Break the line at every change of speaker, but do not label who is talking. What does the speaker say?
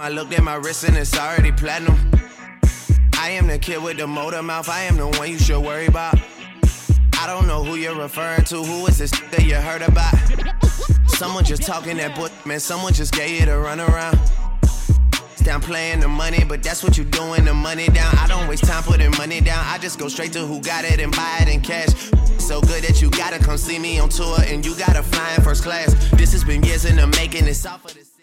I looked at my wrist and it's already platinum. I am the kid with the motor mouth, I am the one you should worry about. I don't know who you're referring to, who is this that you heard about? Someone just talking that butt, man, someone just gave you the runaround. Down playing the money, but that's what you doing, the money down. I don't waste time putting money down, I just go straight to who got it and buy it in cash. So good that you gotta come see me on tour and you gotta fly in first class. This has been years in the making, it's all for this.